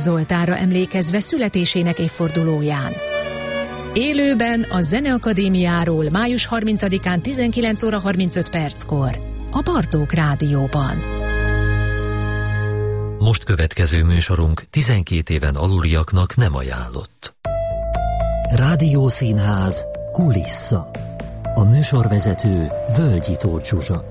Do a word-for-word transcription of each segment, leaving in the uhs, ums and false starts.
Zoltánra emlékezve születésének évfordulóján. Élőben a Zeneakadémiáról május harmincadikán tizenkilenc óra harmincöt perckor a Bartók Rádióban. Most következő műsorunk tizenkét éven aluliaknak nem ajánlott. Rádiószínház kulissza. A műsorvezető Völgyi Tóth Zsuzsa.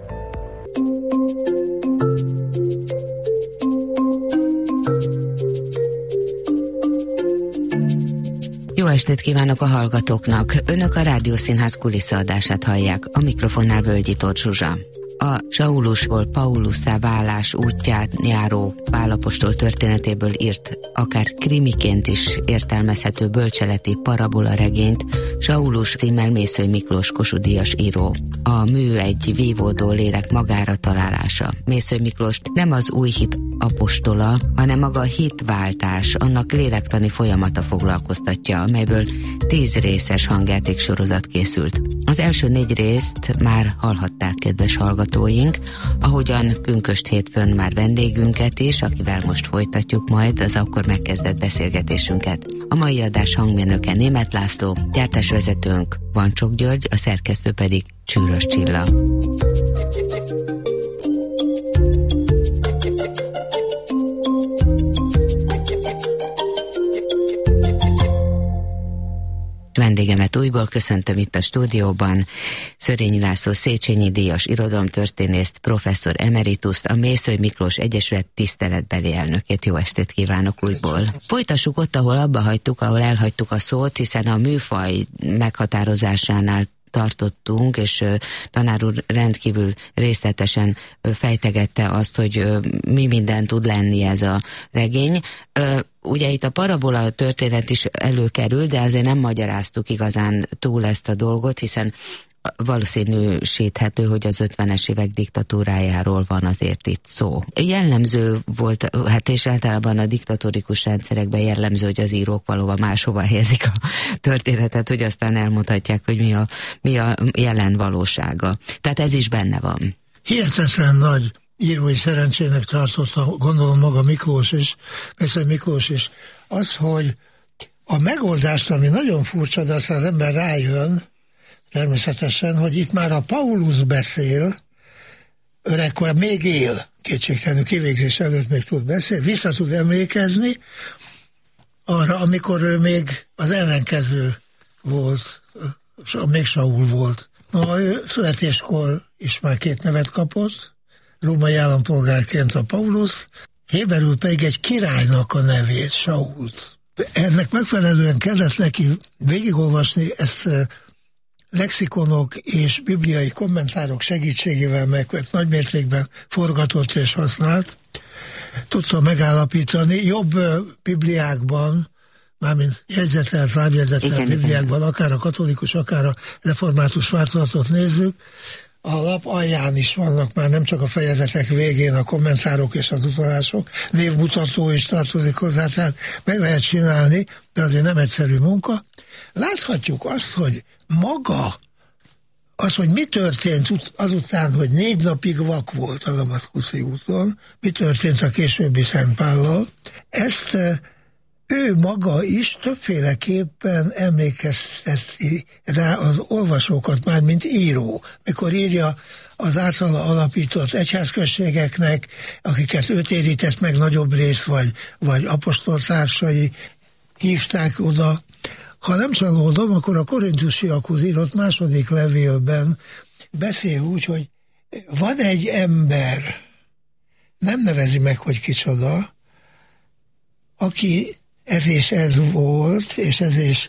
Jó estét kívánok a hallgatóknak! Önök a Rádiószínház kulisszaadását hallják, a mikrofonnál Völgyi Tóth Zsuzsa. A Saulusból Paulusszá válás útját járó Pál apostol történetéből írt, akár krimiként is értelmezhető bölcseleti parabola regényt Saulus címmel Mészöly Miklós Kossuth Díjas író. A mű egy vívódó lélek magára találása. Mészöly Miklóst nem az új hit apostola, hanem maga a hitváltás, annak lélektani folyamata foglalkoztatja, amelyből tíz részes hangjáték sorozat készült. Az első négy részt már hallhatták, kedves hallgatóink, ahogyan pünkösd hétfőn már vendégünket is, akivel most folytatjuk majd az akkor megkezdett beszélgetésünket. A mai adás hangmérnöke Németh László, gyártásvezetőnk Vancsok György, a szerkesztő pedig Csűrös Csilla. Vendégemet újból köszöntöm itt a stúdióban, Szörényi László Széchenyi díjas irodalomtörténészt, professzor emerituszt, a Mészöly Miklós Egyesület tiszteletbeli elnökét. Jó estét kívánok újból. Folytassuk ott, ahol abba hagytuk, ahol elhagytuk a szót, hiszen a műfaj meghatározásánál tartottunk, és uh, tanár úr rendkívül részletesen uh, fejtegette azt, hogy uh, mi minden tud lenni ez a regény. Uh, ugye itt a parabola történet is előkerül, de azért nem magyaráztuk igazán túl ezt a dolgot, hiszen valószínűsíthető, hogy az ötvenes évek diktatúrájáról van azért itt szó. Jellemző volt, hát és általában a diktatórikus rendszerekben jellemző, hogy az írók valóban máshova helyezik a történetet, hogy aztán elmondhatják, hogy mi a, mi a jelen valósága. Tehát ez is benne van. Hihetetlen nagy írói szerencsének tartotta, gondolom maga Miklós is, Mészöly Miklós is, az, hogy a megoldást, ami nagyon furcsa, de aztán az ember rájön, természetesen, hogy itt már a Paulus beszél, öregkor még él, kétségtelenül kivégzés előtt még tud beszélni, vissza tud emlékezni arra, amikor ő még az ellenkező volt, még Saul volt. Na, ő születéskor is már két nevet kapott, római állampolgárként a Paulus, héberül pedig egy királynak a nevét, Sault. Ennek megfelelően kellett neki végigolvasni ezt lexikonok és bibliai kommentárok segítségével, meg nagymértékben forgatott és használt, tudta megállapítani. Jobb bibliákban, mármint jegyzetelt, lábjegyzetelt bibliákban, akár a katolikus, akár a református változatot nézzük, a lap alján is vannak már nem csak a fejezetek végén a kommentárok és az utalások, névmutató is tartozik hozzá, tehát meg lehet csinálni, de azért nem egyszerű munka. Láthatjuk azt, hogy maga, az, hogy mi történt azután, hogy négy napig vak volt a Damaszkuszi úton, mi történt a későbbi Szent Pállal, ezt ő maga is többféleképpen emlékezteti rá az olvasókat, már mint író, mikor írja az általa alapított egyházközségeknek, akiket ő térített meg nagyobb rész, vagy, vagy apostoltársai hívták oda. Ha nem csalódom, akkor a korintusiakhoz írott második levélben beszél úgy, hogy van egy ember, nem nevezi meg, hogy kicsoda, aki ez és ez volt, és ez és,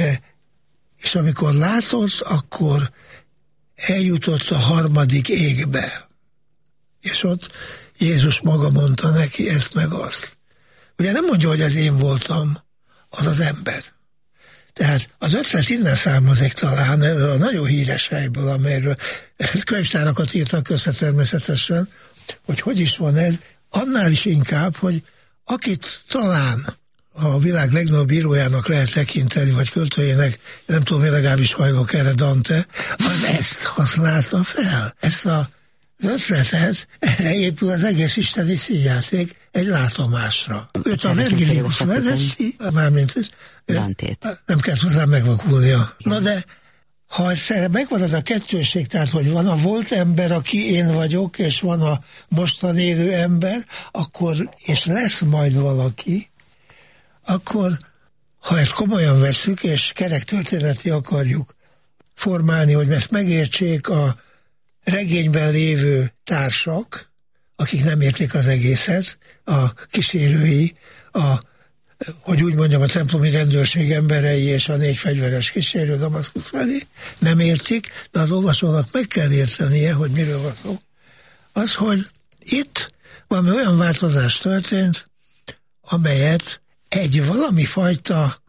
és amikor látott, akkor eljutott a harmadik égbe. És ott Jézus maga mondta neki ezt meg azt. Ugye nem mondja, hogy ez én voltam, az az ember. Tehát az ötlet innen származik talán, a nagyon híres helyből, amelyről könyvtárakat írtak össze természetesen, hogy hogy is van ez, annál is inkább, hogy akit talán a világ legnagyobb írójának lehet tekinteni, vagy költőjének, nem tudom, én legalábbis hajlok erre, Dante, az ezt használta fel. Ezt a, az ötletet, erre épül az egész isteni színjáték egy látomásra. Őt a Vergilius vezeti, mármint nem kell hozzá megvakulnia. Na de ha egyszer megvan az a kettőség, tehát hogy van a volt ember, aki én vagyok, és van a mostan élő ember, akkor, és lesz majd valaki, akkor ha ezt komolyan veszük, és kerek történeti akarjuk formálni, hogy ezt megértsék a regényben lévő társak, akik nem értik az egészet, a kísérői, a, hogy úgy mondjam, a templomi rendőrség emberei és a négy fegyveres kísérő Damaszkusz felé nem értik, de az olvasónak meg kell értenie, hogy miről van szó. Az, hogy itt valami olyan változás történt, amelyet egy valami fajta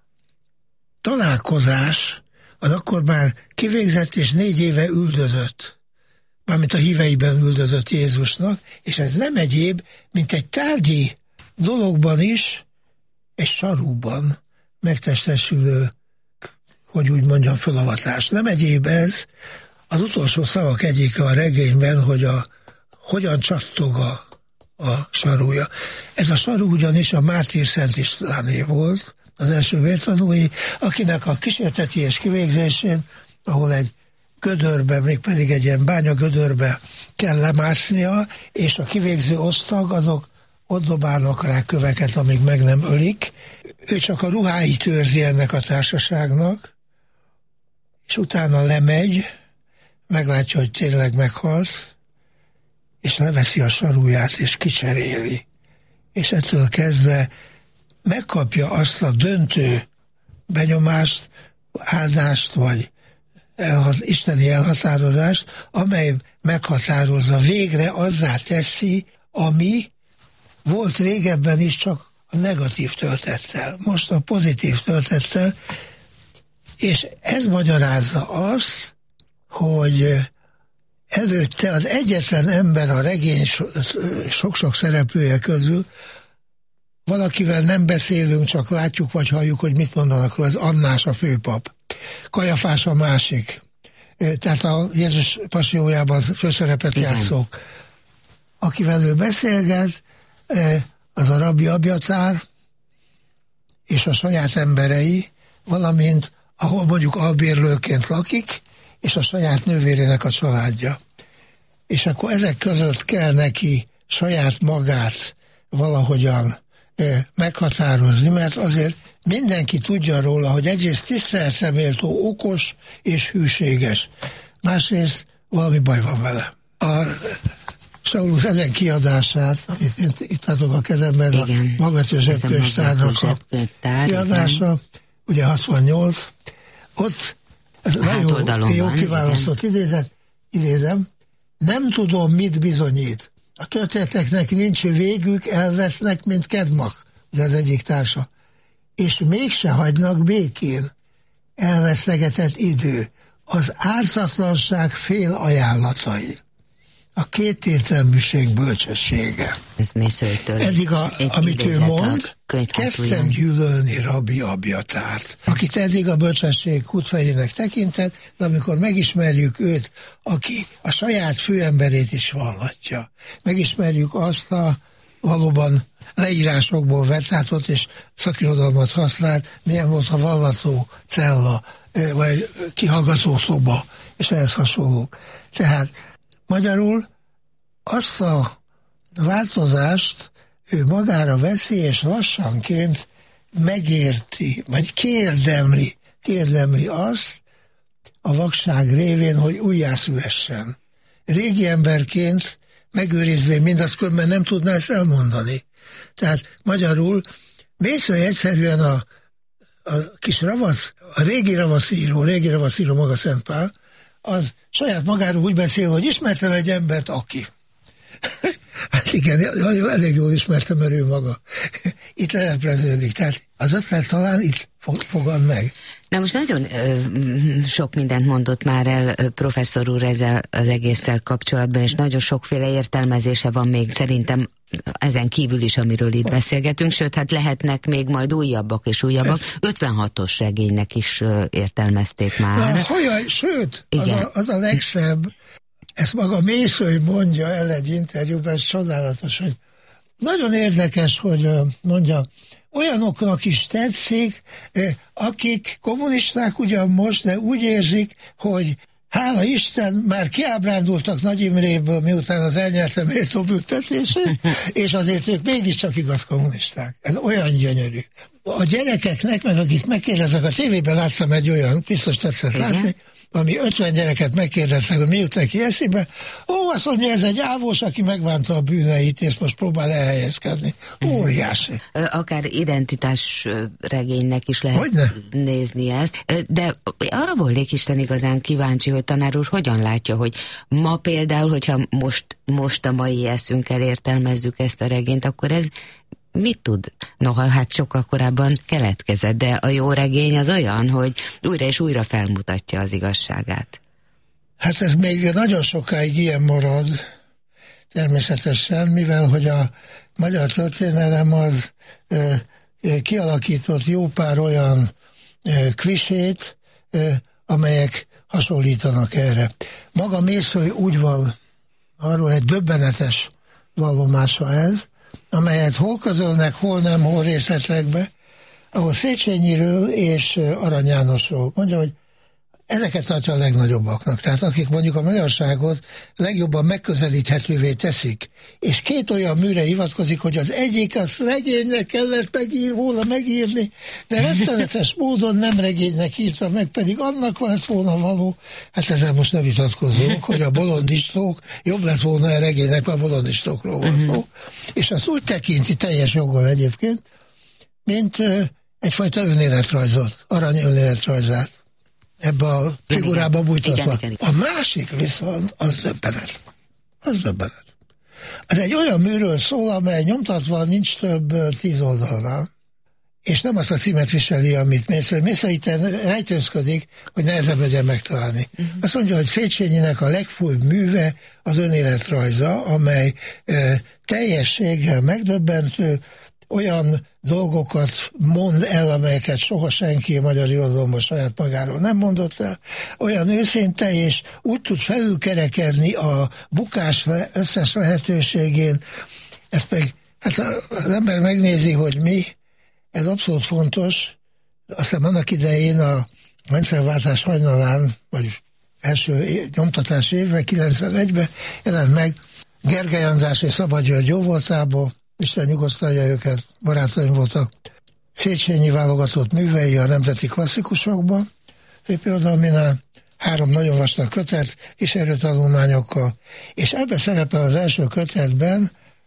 találkozás az akkor már kivégzett és négy éve üldözött, mármint a híveiben üldözött Jézusnak, és ez nem egyéb, mint egy tárgyi dologban is, egy sarúban megtestesülő, hogy úgy mondjam, fölavatás. Nem egyéb ez, az utolsó szavak egyike a regényben, hogy a, hogyan csattog a, a sarúja. Ez a sarú ugyanis a Mártír Szent Istváné volt, az első vértanúi, akinek a kísérteties kivégzésén, ahol egy gödörbe, mégpedig egy ilyen bánya gödörbe kell lemásznia, és a kivégző osztag, azok ott dobálnak rá köveket, amíg meg nem ölik. Ő csak a ruháit őrzi ennek a társaságnak, és utána lemegy, meglátja, hogy tényleg meghalt, és leveszi a sarúját, és kicseréli. És ettől kezdve megkapja azt a döntő benyomást, áldást, vagy elhat, isteni elhatározást, amely meghatározza, végre azzá teszi, ami volt régebben is csak a negatív töltettel, most a pozitív töltettel, és ez magyarázza azt, hogy előtte az egyetlen ember a regény sok-sok szereplője közül, valakivel nem beszélünk, csak látjuk vagy halljuk, hogy mit mondanak róla, ez Annás a főpap. Kajafás a másik. Tehát a Jézus passiójában főszerepet játszók. Akivel ő beszélget, az a rabbi Abjatár és a saját emberei, valamint ahol mondjuk albérlőként lakik, és a saját nővérének a családja. És akkor ezek között kell neki saját magát valahogyan meghatározni, mert azért mindenki tudja róla, hogy egyrészt tiszteletre méltó, okos és hűséges. Másrészt valami baj van vele. A Saulus ezen kiadását, amit én itt adok a kezemben, a Magvető Zsebkönyvtárnak a kiadása, igen. Ugye hatvannyolc, ott ez nagyon jó kiválasztott idézet, idézem, nem tudom, mit bizonyít. A történeteknek nincs végük, elvesznek, mint Kedmach, ugye az egyik társa. És mégse hagynak békén. Elvesztegetett idő. Az ártatlanság fél ajánlatai. A kétértelműség bölcsessége. Ez Mészőtől. Eddig, a, amit ő mond, kezdtem gyűlölni rabbi Abjatárt, akit eddig a bölcsesség kútfejének tekintett, de amikor megismerjük őt, aki a saját főemberét is vallatja, megismerjük azt a valóban leírásokból vettátott és szakirodalmat használt, milyen volt a vallató cella, vagy kihallgató szoba, és ehhez hasonlók. Tehát magyarul azt a változást ő magára veszi, és lassanként megérti, vagy kérdemli, kérdemli azt a vakság révén, hogy újjászülessen. Régi emberként megőrizvén mindazt, különben nem tudná ezt elmondani. Tehát magyarul Mészöly egyszerűen a, a kis ravasz, a régi ravaszíró, régi ravaszíró maga Szent Pál, az saját magáról úgy beszél, hogy ismertem egy embert, aki. Hát igen, elég jól ismertem, mert ő maga. Itt lelepleződik. Tehát az ötlet talán itt fogad meg. Na most nagyon ö, sok mindent mondott már el professzor úr ezzel az egésszel kapcsolatban, és nagyon sokféle értelmezése van még szerintem ezen kívül is, amiről itt beszélgetünk, sőt, hát lehetnek még majd újabbak és újabbak. ötvenhatos regénynek is ö, értelmezték már. Na, hajaj, sőt, az a, az a legszebb, ezt maga Mészöly mondja el egy interjúban, ez csodálatos, hogy nagyon érdekes, hogy mondja, olyanoknak is tetszik, akik kommunisták ugyan most, de úgy érzik, hogy hála Isten, már kiábrándultak Nagy Imréből, miután az elnyerte méltó büntetését, és azért ők mégiscsak igaz kommunisták. Ez olyan gyönyörű. A gyerekeknek, meg akit megkérdezek, a tévében láttam egy olyan, biztos tetszett látni, ami ötven gyereket megkérdeztek, hogy mi jut neki eszébe. Ó, azt mondja, ez egy ávós, aki megvánta a bűneit, és most próbál elhelyezkedni. Óriási. Akár identitás regénynek is lehet Hogyne? nézni ezt. De arra volnék Isten igazán kíváncsi, hogy tanár úr hogyan látja, hogy ma például, hogyha most, most a mai eszünkkel értelmezzük ezt a regényt, akkor ez mit tud? Noha hát sokkal korábban keletkezett, de a jó regény az olyan, hogy újra és újra felmutatja az igazságát. Hát ez még nagyon sokáig ilyen marad, természetesen, mivel hogy a magyar történelem az ö, ö, kialakított jó pár olyan ö, klisét, ö, amelyek hasonlítanak erre. Maga Mészöly úgy van, arról egy döbbenetes vallomása ez, amelyet hol közölnek, hol nem, hol részletekbe, ahol Széchenyiről és Arany Jánosról mondja, hogy ezeket tartja a legnagyobbaknak. Tehát akik mondjuk a magyarságot legjobban megközelíthetővé teszik. És két olyan műre hivatkozik, hogy az egyik az regénynek kellett megír, volna megírni, de rettenetes módon nem regénynek írta meg, pedig annak lett volna való. Hát ezzel most ne vitatkozzunk, hogy a bolondistók jobb lett volna a regénynek, mert a bolondistókról van szó. És azt úgy tekinti teljes joggal egyébként, mint egyfajta önéletrajzot, Arany önéletrajzát. Ebbe a figurába bújtatva. A másik viszont az döbbenet. Az döbbenet. Ez egy olyan műről szól, amely nyomtatva nincs több tíz oldalnál, és nem azt a címet viseli, amit Mészöly. Mészöly itt rejtőzködik, hogy nehezebb legyen megtalálni. Uh-huh. Azt mondja, hogy Széchenyinek a legfőbb műve az önéletrajza, amely e, teljességgel megdöbbentő, olyan dolgokat mond el, amelyeket soha senki a magyar irodalomban saját magáról nem mondott el, olyan őszinte, és úgy tud felülkerekedni a bukás összes lehetőségén. Ezt meg, hát az ember megnézi, hogy mi, ez abszolút fontos. Aztán annak idején a rendszerváltás hajnalán, vagy első nyomtatás évben, kilencvenegyben jelent meg Gergely András és Szabad György jóvoltából, Isten nyugosztalja őket, barátaim voltak. Széchenyi válogatott művei a nemzeti klasszikusokban, szépirodalminál, három nagyon vastag kötet, kísérőtanulmányokkal, és ebben szerepel az első kötetben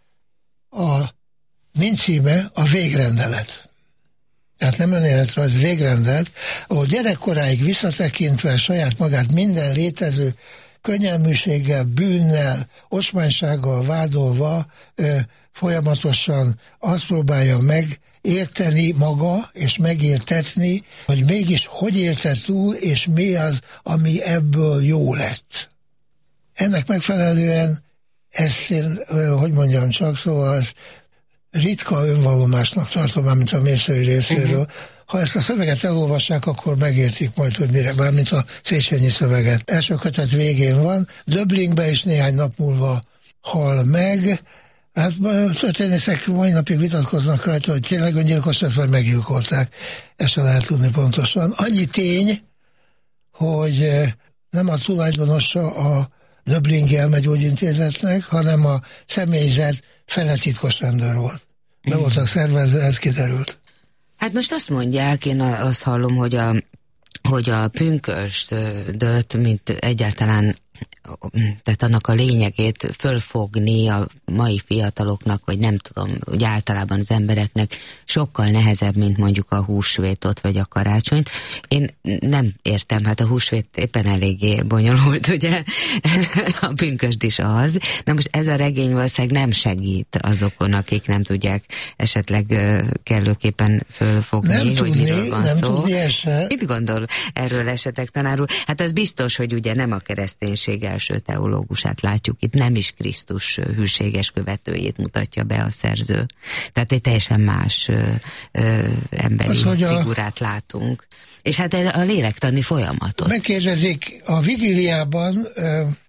a nincs címe a végrendelet. Tehát nem önéletrajz, végrendelet, ahol gyerekkoráig visszatekintve saját magát minden létező könnyelműséggel, bűnnel, osmánysággal vádolva ö, folyamatosan azt próbálja megérteni maga, és megértetni, hogy mégis hogy élte túl, és mi az, ami ebből jó lett. Ennek megfelelően ezt én, hogy mondjam csak, szóval az ritka önvallomásnak tartom, mint a Mészöly részéről. Uh-huh. Ha ezt a szöveget elolvassák, akkor megértik majd, hogy mire, bármint a Széchenyi szöveget. Első kötet végén van, Döblingbe is néhány nap múlva hal meg. Hát történészek mai napig vitatkoznak rajta, hogy tényleg öngyilkos lett, vagy meggyilkolták. Ezt se lehet tudni pontosan. Annyi tény, hogy nem a tulajdonosa a Döblingi Elmegyógyintézetnek, hanem a személyzet fele titkos rendőr volt. Be voltak szervezve, ez kiderült. Hát most azt mondják, én azt hallom, hogy a, hogy a pünkösdöt, mint egyáltalán, tehát annak a lényegét fölfogni a mai fiataloknak, vagy nem tudom, hogy általában az embereknek sokkal nehezebb, mint mondjuk a húsvétot, vagy a karácsonyt. Én nem értem, hát a húsvét éppen eléggé bonyolult, ugye? A pünkösd is az. Na most ez a regény valószínűleg nem segít azokon, akik nem tudják esetleg kellőképpen fölfogni, nem hogy tudni, miről van nem szó. Tudni, mit gondol erről esetleg, tanár úr? Hát az biztos, hogy ugye nem a kereszténység első teológusát látjuk itt, nem is Krisztus hűséges követőjét mutatja be a szerző. Tehát egy teljesen más ö, ö, emberi az, figurát a... látunk. És hát a lélektani folyamatot. Megkérdezik, a vigíliában ö,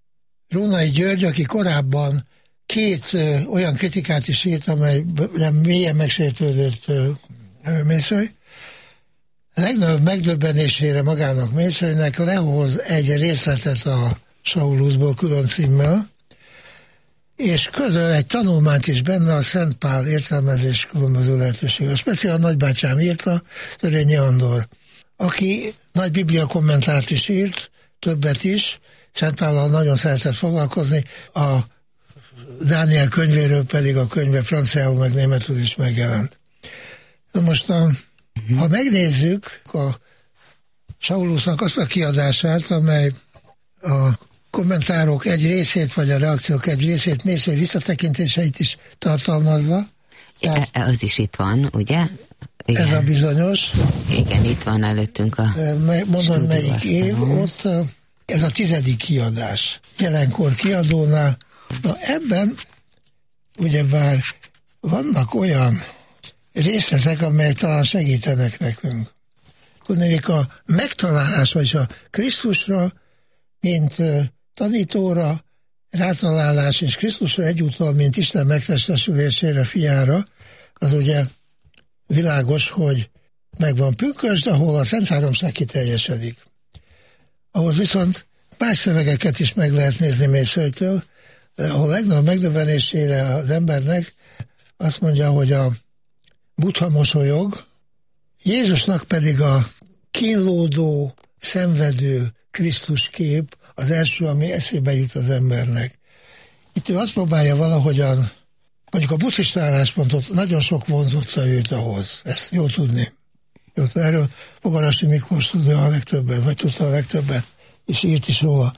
Rónai György, aki korábban két ö, olyan kritikát is írt, amely mélyen megsértődött Mészöly. Legnagyobb megdöbbenésére magának Mészölynek lehoz egy részletet a Sauluszból külön címmel, és közöl egy tanulmányt is benne, a Szent Pál értelmezés különböző lehetőség. A speciál nagybátyám írta, Törényi Andor, aki nagy biblia kommentárt is írt, többet is, Szent Pállal nagyon szeretett foglalkozni, a Dániel könyvéről pedig a könyve franciául meg németül is megjelent. Na most, a, uh-huh. ha megnézzük a Saulusznak azt a kiadását, amely a kommentárok egy részét, vagy a reakciók egy részét, Mészöly visszatekintéseit is tartalmazza. Tehát, e, az is itt van, ugye? Igen. Ez a bizonyos. Igen, itt van előttünk a mondom, melyik év, ott ez a tizedik kiadás. Jelenkor kiadónál. Na ebben ugyebár vannak olyan részletek, amelyek talán segítenek nekünk. Tudnék, a megtalálás, vagy a Krisztusra, mint tanítóra, rátalálás, és Krisztusra egyúttal, mint Isten megtestesülésére, fiára, az ugye világos, hogy megvan pünkösd, ahol a Szent Háromság kiteljesedik. Ahhoz viszont más szövegeket is meg lehet nézni Mészölytől, ahol legnagyobb megdöbbenésére az embernek azt mondja, hogy a Buddha mosolyog, Jézusnak pedig a kínlódó, szenvedő Krisztus kép az első, ami eszébe jut az embernek. Itt ő azt próbálja valahogyan, mondjuk a buddhista álláspontot, nagyon sok vonzotta őt ahhoz, ezt jól tudni. Erről Fogarasi Miklós tudja a legtöbbet, vagy tudta a legtöbbet, és írt is róla.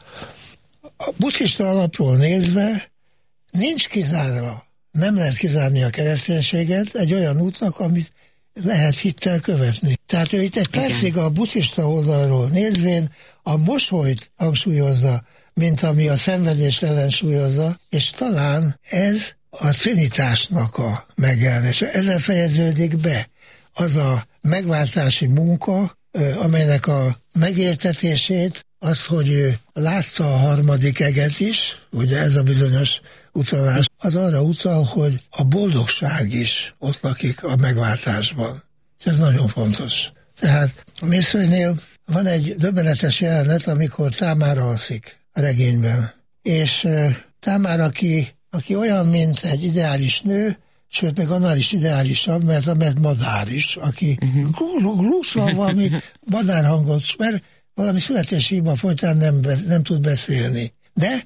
A buddhista alapról nézve nincs kizárva, nem lehet kizárni a kereszténységet egy olyan útnak, amit lehet hittel követni. Tehát ő itt egy percig a buddhista oldalról nézvén a mosolyt hangsúlyozza, mint ami a szenvedést ellensúlyozza, és talán ez a trinitásnak a megjelenése. Ezzel fejeződik be az a megváltási munka, amelynek a megértetését, az, hogy ő látta a harmadik eget is, ugye ez a bizonyos utalás, az arra utal, hogy a boldogság is ott lakik a megváltásban. És ez nagyon fontos. Tehát a Mészölynél van egy döbbenetes jelenet, amikor Támár alszik a regényben. És uh, Támár, aki, aki olyan, mint egy ideális nő, sőt, még annál is ideálisabb, mert a mert madár is, aki glúszva uh-huh. valami madárhangot, mert valami születési hiba folytán nem, nem tud beszélni. De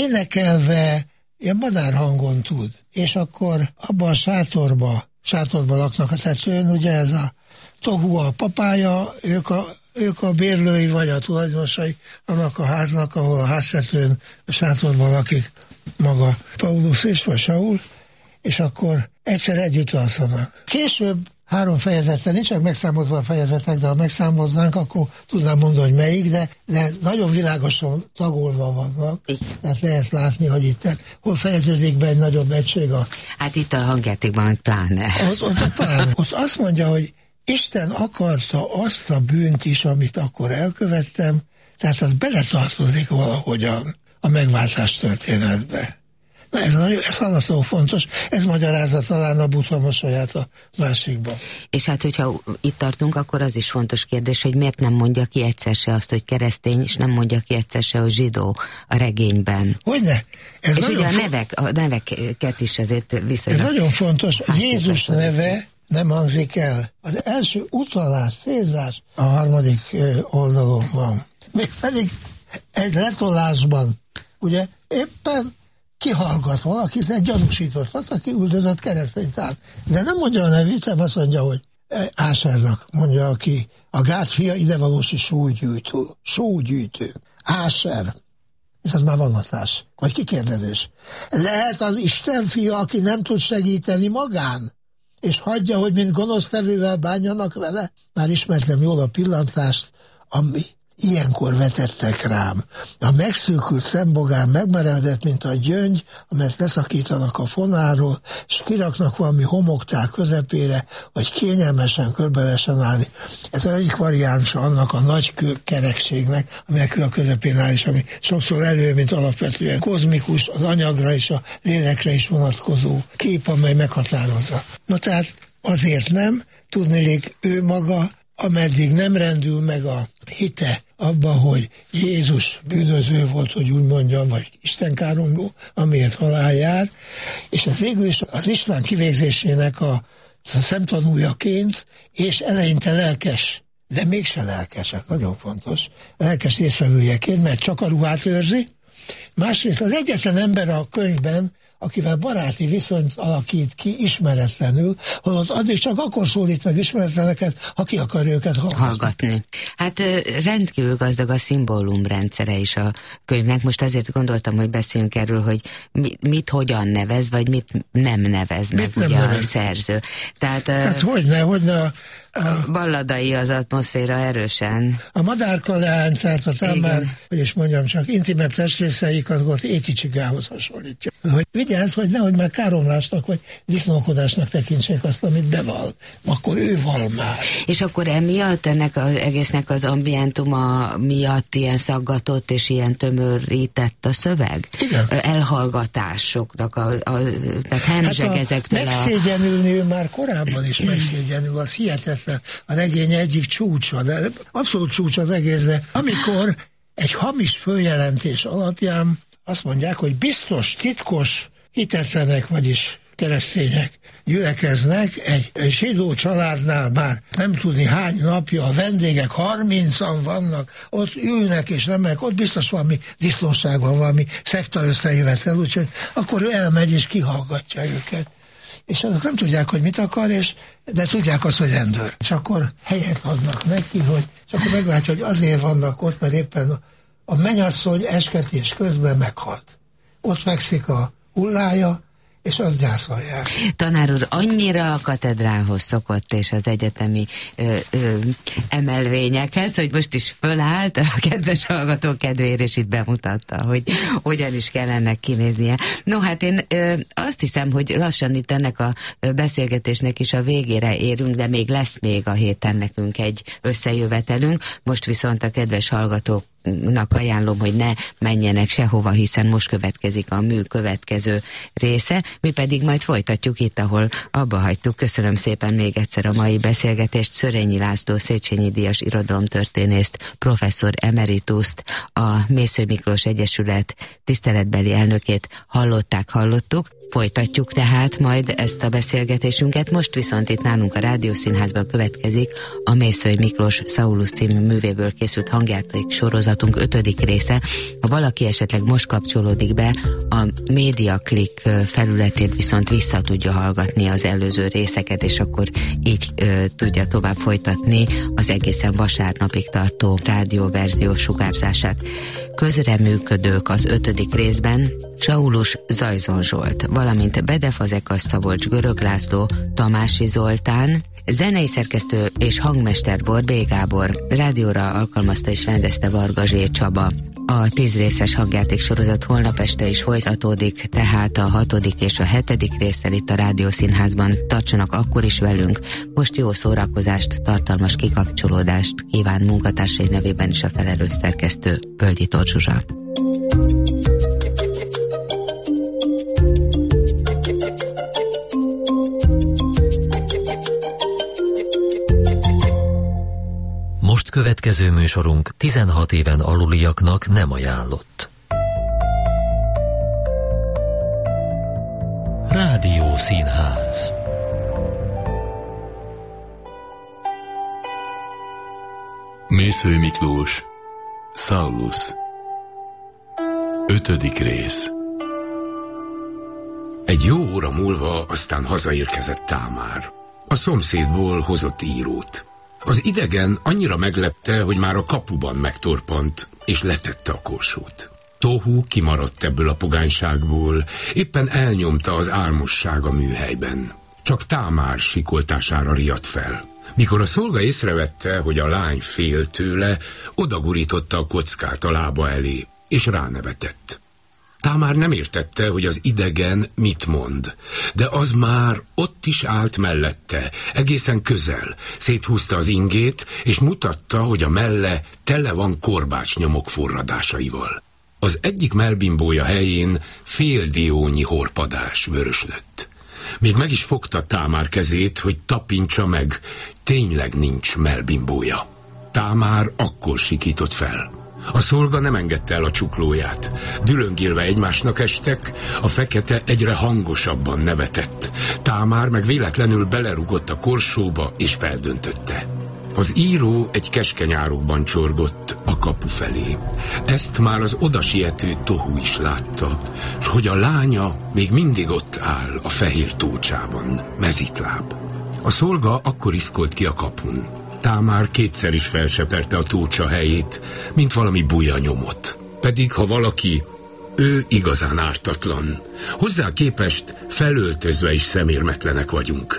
énekelve ilyen madárhangon tud. És akkor abban a sátorba, sátorba laknak a tetőn, ugye ez a Tohu a papája, ők a, ők a bérlői vagy a tulajdonosai annak a háznak, ahol a háztetőn, a sátorban lakik maga Paulus is, vagy Saul, és akkor egyszer együtt alszanak. Később három fejezettel, nincs csak megszámozva a fejezetek, de ha megszámoznánk, akkor tudnám mondani, hogy melyik, de, de nagyon világosan tagolva vannak. Tehát lehet látni, hogy itt hol fejeződik be egy nagyobb egység. A... Hát itt a hangjátékban pláne. Ott, ott, a pláne. Ott azt mondja, hogy Isten akarta azt a bűnt is, amit akkor elkövettem, tehát az beletartozik valahogyan a megváltás történetbe. Na ez, ez hallató fontos, ez magyarázza talán a Buddha mosolyát a másikban. És hát, hogyha itt tartunk, akkor az is fontos kérdés, hogy miért nem mondja ki egyszer se azt, hogy keresztény, és nem mondja ki egyszer se, hogy zsidó a regényben. Hogyne? Ez és ugye a, nevek, a neveket is ezért viszonylag... Ez nagyon fontos. Jézus neve nem hangzik el. Az első utalás, célzás a harmadik oldalon van. Még pedig egy letolásban, ugye éppen kihallgat valakit, egy gyanúsítottat, aki üldözött kereszténytán. De nem mondja a nevét, hanem azt mondja, hogy Ásernak mondja, aki a Gát fia, idevalósi sógyűjtő. Sógyűjtő. Áser. És az már vallatás. Vagy kikérdezés. Lehet az Isten fia, aki nem tud segíteni magán? És hagyja, hogy mint gonosztevővel bánjanak vele? Már ismertem jól a pillantást, ami ilyenkor vetettek rám. A megszűkült szembogám megmerevedett, mint a gyöngy, amelyet leszakítanak a fonáról, és kiraknak valami homoktál közepére, hogy kényelmesen körbe lehessen állni. Ez az egyik variánsa annak a nagy kerekségnek, aminek a közepén áll, és ami sokszor elő, mint alapvetően kozmikus, az anyagra és a lélekre is vonatkozó kép, amely meghatározza. No tehát azért nem, tudniillik ő maga, ameddig nem rendül meg a hite abba, hogy Jézus bűnöző volt, hogy úgy mondjam, vagy istenkáromló, amiért halál jár, és ez végül is az iszlám kivégzésének a, a szemtanújaként, és eleinte lelkes, de mégse lelkes, ez nagyon fontos, lelkes résztvevőjeként, mert csak a ruhát őrzi. Másrészt az egyetlen ember a könyvben, akivel baráti viszonyt alakít ki ismeretlenül, holott addig csak akkor szólít meg ismeretleneket, ha ki akar őket hallgatni. hallgatni. Hát rendkívül gazdag a szimbólumrendszere is a könyvnek. Most azért gondoltam, hogy beszéljünk erről, hogy mit, mit hogyan nevez, vagy mit nem nevez mit meg nem ugye nevez. A szerző. Tehát, hát hogyne, hogyne a, a balladai az atmoszféra erősen. A madárka leány, tehát a támár, hogy is mondjam, csak intimebb testrészeikat volt éticsigához hasonlítja. Hogy vigyázz, hogy nehogy már káromlásnak, vagy disznókodásnak tekintsék azt, amit beval. Akkor ő val már. És akkor emiatt, ennek az egésznek az ambientuma miatt ilyen szaggatott és ilyen tömörített a szöveg? Igen. Elhallgatásoknak, a, a, tehát hemzseg hát ezektől a... Megszégyenülni ő már korábban is megszégyenül, az hihetetlen. A regény egyik csúcsa, de abszolút csúcsa az egész, de amikor egy hamis följelentés alapján azt mondják, hogy biztos, titkos, hitetlenek, vagyis keresztények gyülekeznek egy, egy zsidó családnál már nem tudni hány napja, a vendégek harmincan vannak, ott ülnek és nem meg, ott biztos valami disznóság van, valami szekta összejövetel, úgyhogy akkor ő elmegy és kihallgatja őket. És azok nem tudják, hogy mit akar, és, de tudják azt, hogy rendőr. És akkor helyet adnak neki, hogy, és akkor meglátja, hogy azért vannak ott, mert éppen a mennyasszony esketés közben meghalt. Ott fekszik a hullája, és azt gyászolják. Tanár úr, annyira a katedrához szokott, és az egyetemi ö, ö, emelvényekhez, hogy most is fölállt a kedves hallgató kedvéért, és itt bemutatta, hogy hogyan is kell ennek kinéznie. No, hát én ö, azt hiszem, hogy lassan itt ennek a beszélgetésnek is a végére érünk, de még lesz még a héten nekünk egy összejövetelünk. Most viszont a kedves hallgatók ajánlom, hogy ne menjenek sehova, hiszen most következik a mű következő része, mi pedig majd folytatjuk itt, ahol abba hagytuk. Köszönöm szépen még egyszer a mai beszélgetést. Szörényi László Széchenyi díjas irodalomtörténészt, professzor emerituszt, a Mészöly Miklós Egyesület tiszteletbeli elnökét hallották, hallottuk. Folytatjuk tehát majd ezt a beszélgetésünket. Most viszont itt nálunk a Rádiószínházban következik a Mészöly Miklós Saulus című művéből készült hangjáték sorozatunk ötödik része. Ha valaki esetleg most kapcsolódik be, a Media Click felületét viszont vissza tudja hallgatni az előző részeket, és akkor így ö, tudja tovább folytatni az egészen vasárnapig tartó rádióverzió sugárzását. Közreműködők az ötödik részben Saulus Zajzon Zsolt, valamint Bede Fazekas Szabolcs Görög László, Tamási Zoltán, zenei szerkesztő és hangmester Borbély Gábor, rádióra alkalmazta és rendezte Varga Zsé Csaba. A tíz részes hangjáték sorozat holnap este is folytatódik, tehát a hatodik és a hetedik résszel itt a Rádiószínházban. Tartsanak akkor is velünk. Most jó szórakozást, tartalmas kikapcsolódást kíván munkatársai nevében is a felelős szerkesztő, Völgyi Tóth Zsuzsa. Most következő műsorunk tizenhat éven aluliaknak nem ajánlott. Rádiószínház. Mészöly Miklós, Saulus. Ötödik rész. Egy jó óra múlva aztán hazaérkezett Támár. A szomszédból hozott írót. Az idegen annyira meglepte, hogy már a kapuban megtorpant, és letette a korsót. Tohu kimaradt ebből a pogányságból, éppen elnyomta az álmosság a műhelyben. Csak Támár sikoltására riadt fel. Mikor a szolga észrevette, hogy a lány fél tőle, odagurította a kockát a lába elé, és ránevetett. Támár nem értette, hogy az idegen mit mond, de az már ott is állt mellette, egészen közel, széthúzta az ingét, és mutatta, hogy a melle tele van korbácsnyomok forradásaival. Az egyik mellbimbója helyén fél diónyi horpadás vöröslött. Még meg is fogta Támár kezét, hogy tapintsa meg, tényleg nincs mellbimbója. Támár akkor sikított fel. A szolga nem engedte el a csuklóját. Dülöngélve egymásnak estek, a fekete egyre hangosabban nevetett. Támár meg véletlenül belerugott a korsóba, és feldöntötte. Az író egy keskeny árokban csorgott a kapu felé. Ezt már az odasiető Tohu is látta, s hogy a lánya még mindig ott áll a fehér tócsában, mezitláb. A szolga akkor iszkolt ki a kapun. Támár kétszer is felseperte a tócsa helyét, mint valami buja nyomot. Pedig, ha valaki, ő igazán ártatlan. Hozzá képest felöltözve is szemérmetlenek vagyunk.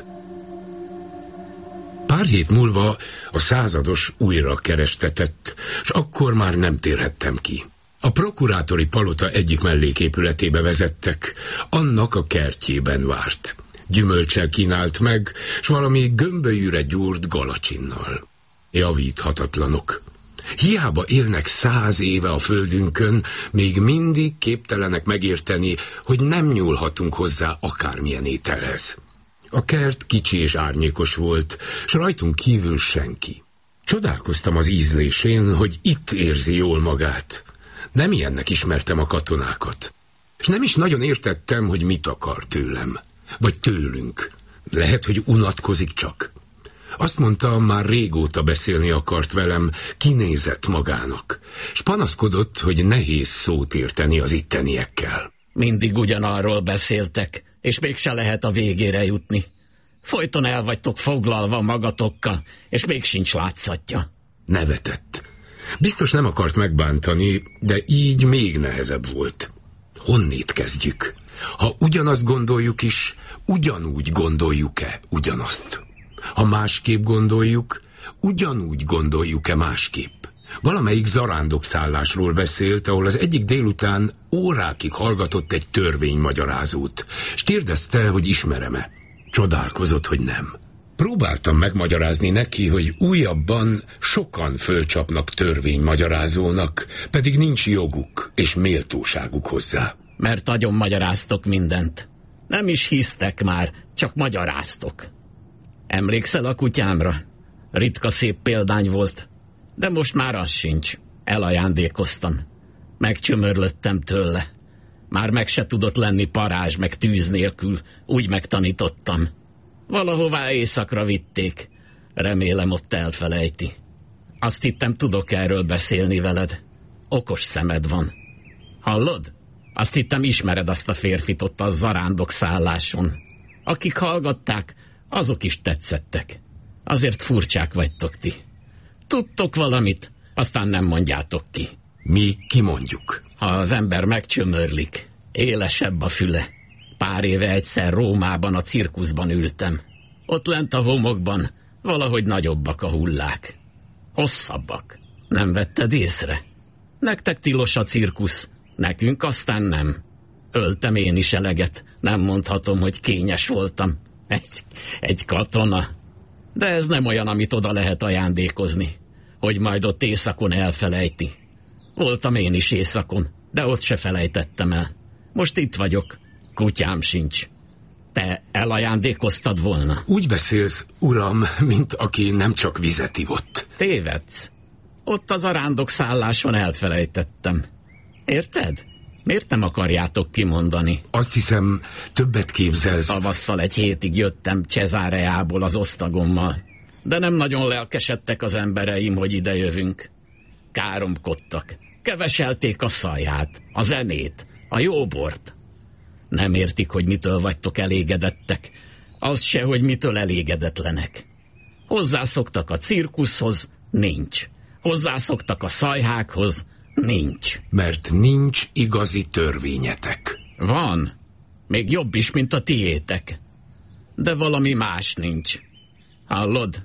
Pár hét múlva a százados újra kerestetett, s akkor már nem térhettem ki. A prokurátori palota egyik melléképületébe vezettek, annak a kertjében várt. Gyümölccsel kínált meg, s valami gömbölyűre gyúrt galacsinnal. Javíthatatlanok. Hiába élnek száz éve a földünkön, még mindig képtelenek megérteni, hogy nem nyúlhatunk hozzá akármilyen ételhez. A kert kicsi és árnyékos volt, s rajtunk kívül senki. Csodálkoztam az ízlésén, hogy itt érzi jól magát. Nem ilyennek ismertem a katonákat. És nem is nagyon értettem, hogy mit akar tőlem. Vagy tőlünk. Lehet, hogy unatkozik csak. Azt mondta, már régóta beszélni akart velem, kinézett magának. S panaszkodott, hogy nehéz szót érteni az itteniekkel. Mindig ugyanarról beszéltek, és mégse lehet a végére jutni. Folyton el vagytok foglalva magatokkal, és még sincs látszatja. Nevetett. Biztos nem akart megbántani, de így még nehezebb volt. Honnét kezdjük? Ha ugyanazt gondoljuk is, ugyanúgy gondoljuk-e ugyanazt? Ha másképp gondoljuk, ugyanúgy gondoljuk-e másképp? Valamelyik zarándokszállásról beszélt, ahol az egyik délután órákig hallgatott egy törvénymagyarázót, és kérdezte, hogy ismerem-e. Csodálkozott, hogy nem. Próbáltam megmagyarázni neki, hogy újabban sokan fölcsapnak törvénymagyarázónak, pedig nincs joguk és méltóságuk hozzá. Mert agyon magyaráztok mindent. Nem is hisztek már, csak magyaráztok. Emlékszel a kutyámra? Ritka szép példány volt. De most már az sincs. Elajándékoztam. Megcsömörlöttem tőle. Már meg se tudott lenni parázs, meg tűz nélkül. Úgy megtanítottam. Valahová éjszakra vitték. Remélem, ott elfelejti. Azt hittem, tudok erről beszélni veled. Okos szemed van. Hallod? Azt hittem, ismered azt a férfit ott a zarándok szálláson. Akik hallgatták, azok is tetszettek. Azért furcsák vagytok ti. Tudtok valamit, aztán nem mondjátok ki. Mi kimondjuk. Ha az ember megcsömörlik, élesebb a füle. Pár éve egyszer Rómában a cirkuszban ültem. Ott lent a homokban valahogy nagyobbak a hullák. Hosszabbak. Nem vetted észre? Nektek tilos a cirkusz, nekünk aztán nem. Öltem én is eleget, nem mondhatom, hogy kényes voltam. Egy, egy katona. De ez nem olyan, amit oda lehet ajándékozni, hogy majd ott éjszakon elfelejti. Voltam én is éjszakon, de ott se felejtettem el. Most itt vagyok, kutyám sincs. Te elajándékoztad volna? Úgy beszélsz, uram, mint aki nem csak vizet ivott. Tévedsz. Ott az arándok szálláson elfelejtettem. Érted? Miért nem akarjátok kimondani? Azt hiszem, többet képzelsz. Tavasszal egy hétig jöttem Cezáreából az osztagommal, de nem nagyon lelkesedtek az embereim, hogy ide jövünk. Káromkodtak. Keveselték a szaját, a zenét, a jó bort. Nem értik, hogy mitől vagytok elégedettek. Az se, hogy mitől elégedetlenek. Hozzászoktak a cirkuszhoz, nincs. Hozzászoktak a szajhákhoz, nincs. Mert nincs igazi törvényetek. Van. Még jobb is, mint a tiétek. De valami más nincs. Hallod?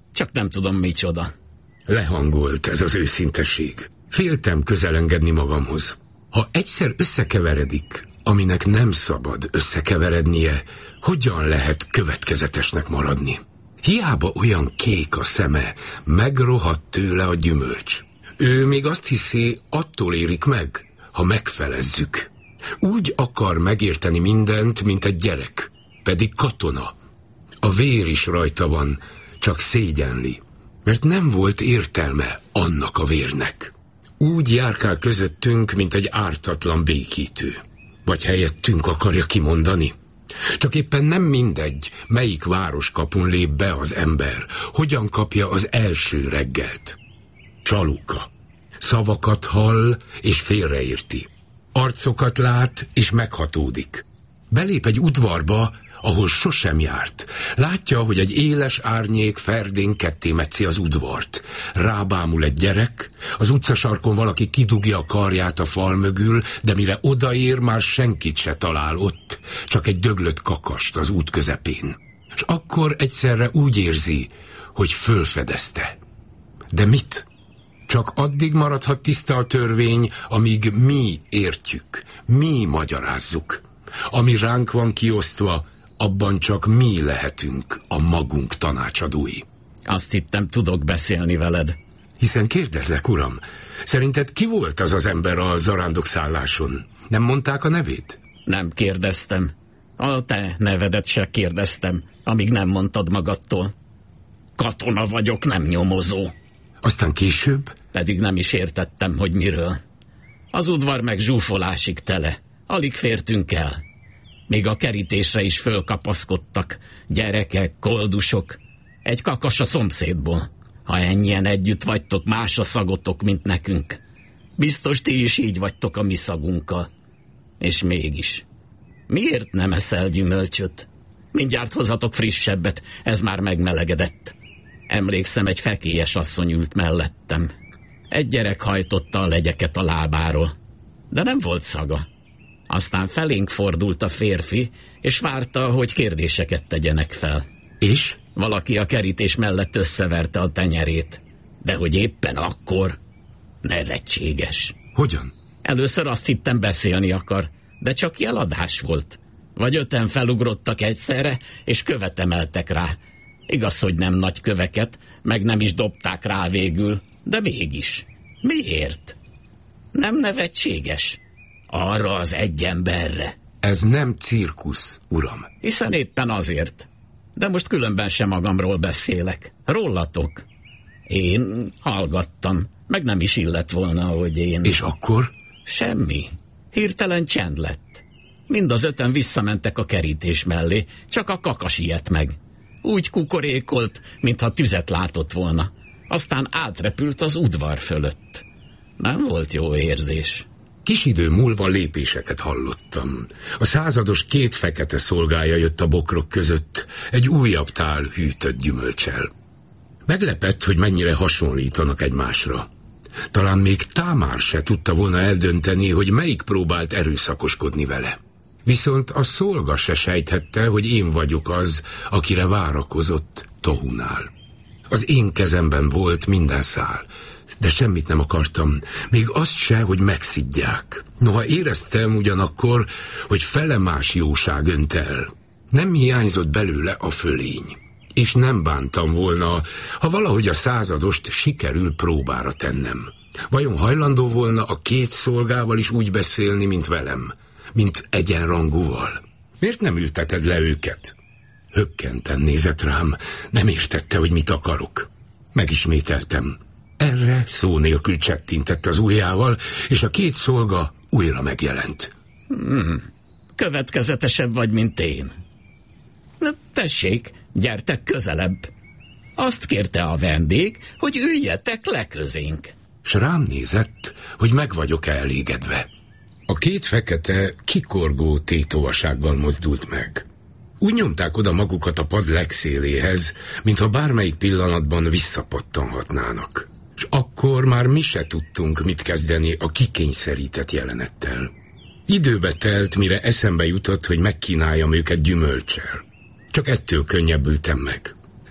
csak nem tudom micsoda. Lehangolt ez az őszinteség. Féltem közelengedni magamhoz. Ha egyszer összekeveredik, aminek nem szabad összekeverednie, hogyan lehet következetesnek maradni? Hiába olyan kék a szeme, megrohadt tőle a gyümölcs. Ő még azt hiszi, attól érik meg, ha megfelezzük. Úgy akar megérteni mindent, mint egy gyerek, pedig katona. A vér is rajta van, csak szégyenli, mert nem volt értelme annak a vérnek. Úgy járkál közöttünk, mint egy ártatlan békítő. Vagy helyettünk akarja kimondani? Csak éppen nem mindegy, melyik városkapun lép be az ember, hogyan kapja az első reggelt. Csaluka. Szavakat hall és félreérti. Arcokat lát és meghatódik. Belép egy udvarba, ahol sosem járt. Látja, hogy egy éles árnyék ferdén kettémetszi az udvart. Rábámul egy gyerek, az utcasarkon valaki kidugja a karját a fal mögül, de mire odaér, már senkit se talál ott, csak egy döglött kakast az út közepén. És akkor egyszerre úgy érzi, hogy fölfedezte. De mit? Csak addig maradhat tiszta a törvény, amíg mi értjük, mi magyarázzuk. Ami ránk van kiosztva, abban csak mi lehetünk a magunk tanácsadói. Azt hittem, tudok beszélni veled. Hiszen kérdezlek, uram, szerinted ki volt az az ember a zarándokszálláson? Nem mondták a nevét? Nem kérdeztem. A te nevedet se kérdeztem, amíg nem mondtad magadtól. Katona vagyok, nem nyomozó. Aztán később? Pedig nem is értettem, hogy miről. Az udvar meg zsúfolásig tele. Alig fértünk el. Még a kerítésre is fölkapaszkodtak. Gyerekek, koldusok. Egy kakas a szomszédból. Ha ennyien együtt vagytok, más a szagotok, mint nekünk. Biztos ti is így vagytok a mi szagunkkal. És mégis. Miért nem eszel gyümölcsöt? Mindjárt hozatok frissebbet, ez már megmelegedett. Emlékszem, egy fekélyes asszony ült mellettem. Egy gyerek hajtotta a legyeket a lábáról. De nem volt szaga. Aztán felénk fordult a férfi, és várta, hogy kérdéseket tegyenek fel. És? Valaki a kerítés mellett összeverte a tenyerét. De hogy éppen akkor... Nevetséges. Hogyan? Először azt hittem, beszélni akar, de csak jeladás volt. Vagy öten felugrottak egyszerre, és követ emeltek rá. Igaz, hogy nem nagy köveket, meg nem is dobták rá végül, de mégis. Miért? Nem nevetséges? Arra az egy emberre. Ez nem cirkusz, uram. Hiszen éppen azért. De most különben sem magamról beszélek. Rólatok. Én hallgattam, meg nem is illett volna, hogy én... És akkor? Semmi. Hirtelen csend lett. Mind az öten visszamentek a kerítés mellé, csak a kakas ijedt meg. Úgy kukorékolt, mintha tüzet látott volna. Aztán átrepült az udvar fölött. Nem volt jó érzés. Kis idő múlva lépéseket hallottam. A százados két fekete szolgája jött a bokrok között, egy újabb tál hűtött gyümölccsel. Meglepett, hogy mennyire hasonlítanak egymásra. Talán még Támár se tudta volna eldönteni, hogy melyik próbált erőszakoskodni vele. Viszont a szolga se sejthette, hogy én vagyok az, akire várakozott Tohunál. Az én kezemben volt minden szál, de semmit nem akartam, még azt se, hogy megszidják. Noha éreztem ugyanakkor, hogy felemás jóság önt el. Nem hiányzott belőle a fölény, és nem bántam volna, ha valahogy a századost sikerül próbára tennem. Vajon hajlandó volna a két szolgával is úgy beszélni, mint velem, mint egyenrangúval? Miért nem ülteted le őket? Hökkenten nézett rám, nem értette, hogy mit akarok. Megismételtem. Erre szó nélkül csettintett az ujjával, és a két szolga újra megjelent. Hmm, következetesebb vagy, mint én. Na, tessék, gyertek közelebb. Azt kérte a vendég, hogy üljetek le közénk. S rám nézett, hogy meg vagyok elégedve. A két fekete, kikorgó tétovasággal mozdult meg. Úgy nyomták oda magukat a pad legszéléhez, mintha bármelyik pillanatban visszapattanhatnának. És akkor már mi se tudtunk mit kezdeni a kikényszerített jelenettel. Időbe telt, mire eszembe jutott, hogy megkínáljam őket gyümölccsel. Csak ettől könnyebbültem meg.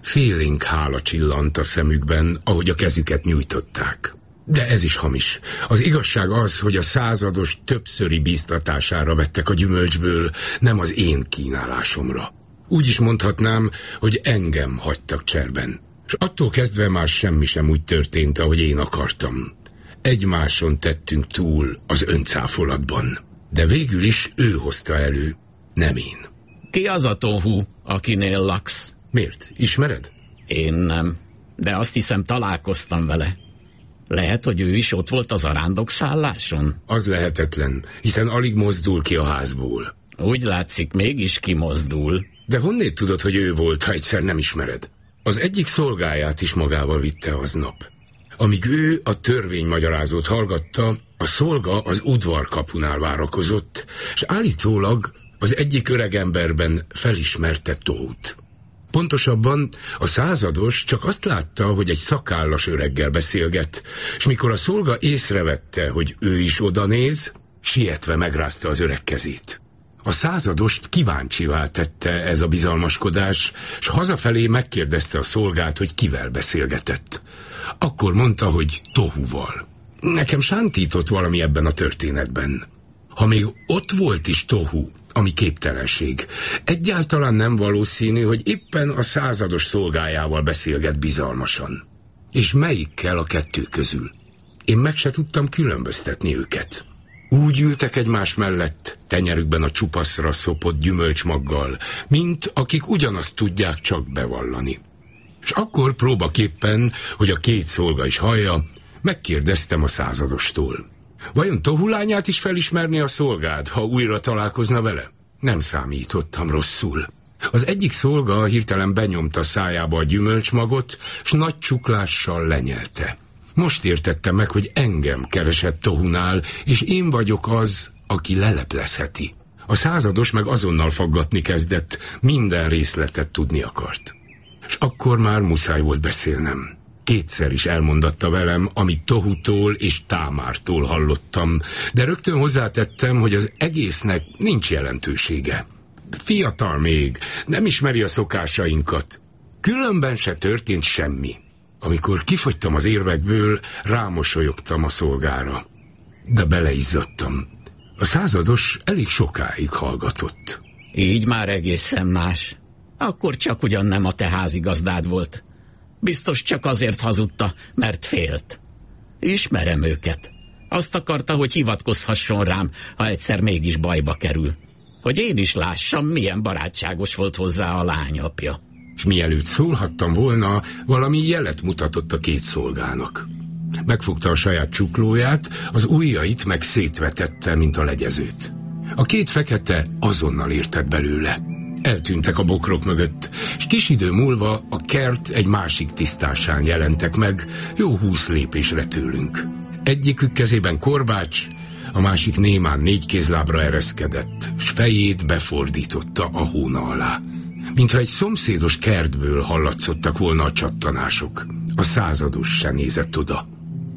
Félénk hála csillant a szemükben, ahogy a kezüket nyújtották. De ez is hamis. Az igazság az, hogy a százados többszöri bíztatására vettek a gyümölcsből, nem az én kínálásomra. Úgy is mondhatnám, hogy engem hagytak cserben. És attól kezdve már semmi sem úgy történt, ahogy én akartam. Egymáson tettünk túl az öncáfolatban. De végül is ő hozta elő, nem én. Ki az a Tohu, akinél laksz? Miért? Ismered? Én nem, de azt hiszem találkoztam vele. Lehet, hogy ő is ott volt az arándokszálláson? Az lehetetlen, hiszen alig mozdul ki a házból. Úgy látszik, mégis kimozdul. De honnét tudod, hogy ő volt, ha egyszer nem ismered? Az egyik szolgáját is magával vitte aznap. Amíg ő a törvénymagyarázót hallgatta, a szolga az udvarkapunál várakozott, és állítólag az egyik öregemberben felismerte Tohut. Pontosabban a százados csak azt látta, hogy egy szakállas öreggel beszélget, és mikor a szolga észrevette, hogy ő is odanéz, sietve megrázta az öreg kezét. A századost kíváncsivá tette ez a bizalmaskodás, és hazafelé megkérdezte a szolgát, hogy kivel beszélgetett. Akkor mondta, hogy Tohuval. Nekem sántított valami ebben a történetben. Ha még ott volt is Tohu, ami képtelenség, egyáltalán nem valószínű, hogy éppen a százados szolgájával beszélget bizalmasan. És melyikkel a kettő közül? Én meg se tudtam különböztetni őket. Úgy ültek egymás mellett, tenyerükben a csupaszra szopott gyümölcsmaggal, mint akik ugyanazt tudják csak bevallani. És akkor próbaképpen, hogy a két szolga is hallja, megkérdeztem a századostól. Vajon Tohu lányát is felismerni a szolgád, ha újra találkozna vele? Nem számítottam rosszul. Az egyik szolga hirtelen benyomta szájába a gyümölcsmagot, s nagy csuklással lenyelte. Most értettem meg, hogy engem keresett Tohunál, és én vagyok az, aki leleplezheti. A százados meg azonnal faggatni kezdett, minden részletet tudni akart. És akkor már muszáj volt beszélnem. Kétszer is elmondatta velem, amit Tohutól és Támártól hallottam, de rögtön hozzátettem, hogy az egésznek nincs jelentősége. Fiatal még, nem ismeri a szokásainkat. Különben se történt semmi. Amikor kifogytam az érvekből, rámosolyogtam a szolgára. De beleizzadtam. A százados elég sokáig hallgatott. Így már egészen más. Akkor csak ugyan nem a te házigazdád volt. Biztos csak azért hazudta, mert félt. Ismerem őket. Azt akarta, hogy hivatkozhasson rám, ha egyszer mégis bajba kerül. Hogy én is lássam, milyen barátságos volt hozzá a lányapja. És mielőtt szólhattam volna, valami jelet mutatott a két szolgának. Megfogta a saját csuklóját, az ujjait meg szétvetette, mint a legyezőt. A két fekete azonnal értett belőle. Eltűntek a bokrok mögött, és kis idő múlva a kert egy másik tisztásán jelentek meg, jó húsz lépésre tőlünk. Egyikük kezében korbács, a másik némán négy kézlábra ereszkedett, s fejét befordította a hóna alá. Mintha egy szomszédos kertből hallatszottak volna a csattanások. A százados se nézett oda.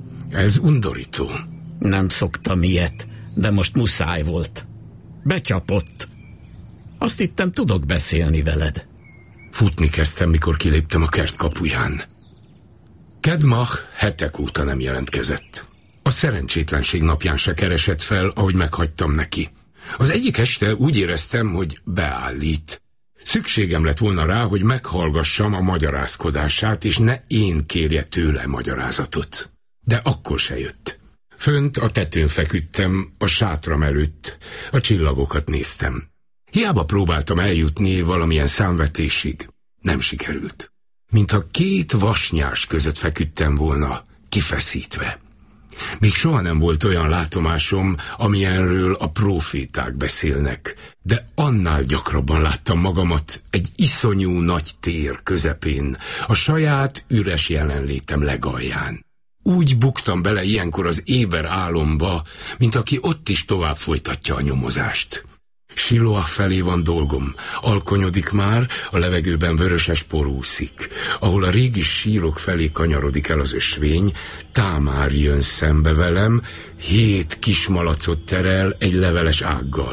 Ez undorító. Nem szoktam ilyet, de most muszáj volt. Becsapott. Azt hittem, tudok beszélni veled. Futni kezdtem, mikor kiléptem a kert kapuján. Kedmach hetek óta nem jelentkezett. A szerencsétlenség napján se keresett fel, ahogy meghagytam neki. Az egyik este úgy éreztem, hogy beállít. Szükségem lett volna rá, hogy meghallgassam a magyarázkodását, és ne én kérjek tőle magyarázatot. De akkor se jött. Fönt a tetőn feküdtem, a sátram előtt, a csillagokat néztem. Hiába próbáltam eljutni valamilyen számvetésig. Nem sikerült. Mintha két vasnyás között feküdtem volna, kifeszítve. Még soha nem volt olyan látomásom, amilyenről a próféták beszélnek, de annál gyakrabban láttam magamat egy iszonyú nagy tér közepén, a saját üres jelenlétem legalján. Úgy buktam bele ilyenkor az éber álomba, mint aki ott is tovább folytatja a nyomozást. Siloach felé van dolgom, alkonyodik már, a levegőben vöröses por úszik. Ahol a régi sírok felé kanyarodik el az ösvény, Támár jön szembe velem, hét kismalacot terel egy leveles ággal.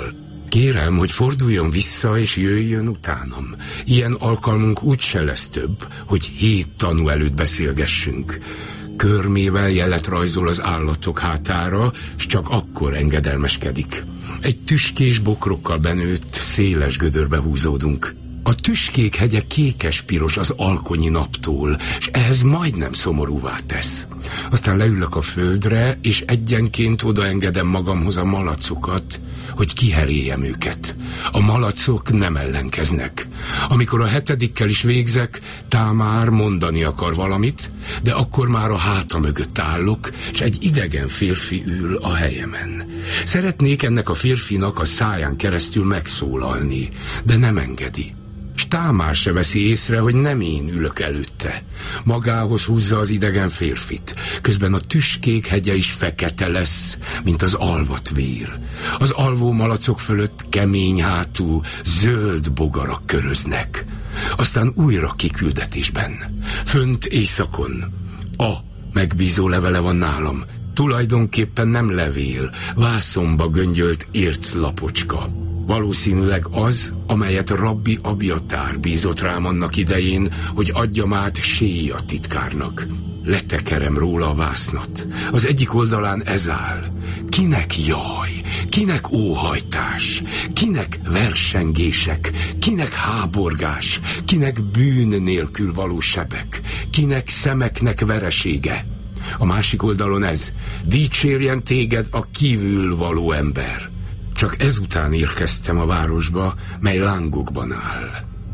Kérem, hogy forduljon vissza és jöjjön utánam. Ilyen alkalmunk úgyse lesz több, hogy hét tanú előtt beszélgessünk. Körmével jelet rajzol az állatok hátára, s csak akkor engedelmeskedik. Egy tüskés bokrokkal benőtt, széles gödörbe húzódunk. A tüskék hegye kékes-piros az alkonyi naptól, és ehhez majdnem szomorúvá tesz. Aztán leülök a földre, és egyenként odaengedem magamhoz a malacokat, hogy kiheréljem őket. A malacok nem ellenkeznek. Amikor a hetedikkel is végzek, Támár mondani akar valamit, de akkor már a háta mögött állok, és egy idegen férfi ül a helyemen. Szeretnék ennek a férfinak a száján keresztül megszólalni, de nem engedi. S Támár se veszi észre, hogy nem én ülök előtte. Magához húzza az idegen férfit. Közben a tüskék hegye is fekete lesz, mint az alvat vér. Az alvó malacok fölött kemény hátú, zöld bogarak köröznek. Aztán újra kiküldetésben. Fönt éjszakon. A megbízó levele van nálam. Tulajdonképpen nem levél, vászonba göngyölt érclapocska. Valószínűleg az, amelyet Rabbi Abjatár bízott rám annak idején, hogy adjam át Séja titkárnak. Letekerem róla a vásznat. Az egyik oldalán ez áll. Kinek jaj, kinek óhajtás, kinek versengések, kinek háborgás, kinek bűn nélkül való sebek, kinek szemeknek veresége. A másik oldalon ez. Dicsérjen téged a kívül való ember. Csak ezután érkeztem a városba, mely lángokban áll.